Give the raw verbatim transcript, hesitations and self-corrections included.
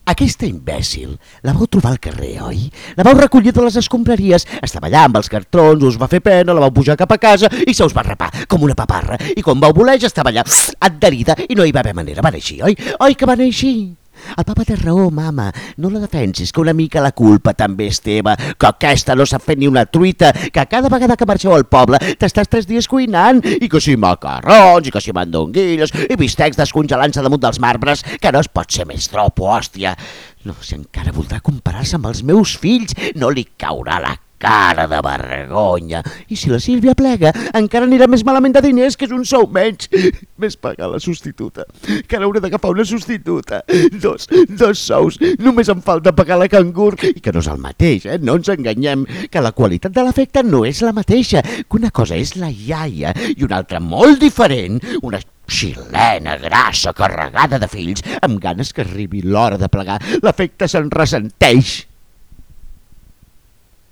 Aquesta imbècil la vau trobar al carrer, oi? La vau recollir de les escombraries, estava allà amb els cartrons, us va fer pena, la vau pujar cap a casa i se us va rapar, com una paparra. I quan vau voler ja estava allà, adherida, i no hi va haver manera. Va anar així, oi? Oi que va anar així? El papa té raó, mama, no la defensis, que una mica la culpa també és teva, que aquesta no sap fer ni una truita, que cada vegada que marxeu al poble t'estàs tres dies cuinant, i que si macarrons, i que si mandonguilles, i bistecs descongelant-se damunt dels marbres, que no es pot ser més tropo, hòstia. No, si encara voldrà comparar-se amb els meus fills, no li caurà la cara de vergonya. I si la Sílvia plega, encara anirà més malament de diners, que és un sou menys. Més pagar la substituta, que ara hauré d'agafar una substituta. Dos, dos sous, només em falta pagar la cangur. I que no és el mateix, eh? No ens enganyem, que la qualitat de l'afecte no és la mateixa, que una cosa és la iaia i una altra molt diferent, una xilena grassa carregada de fills, amb ganes que arribi l'hora de plegar. L'afecte se'n ressenteix.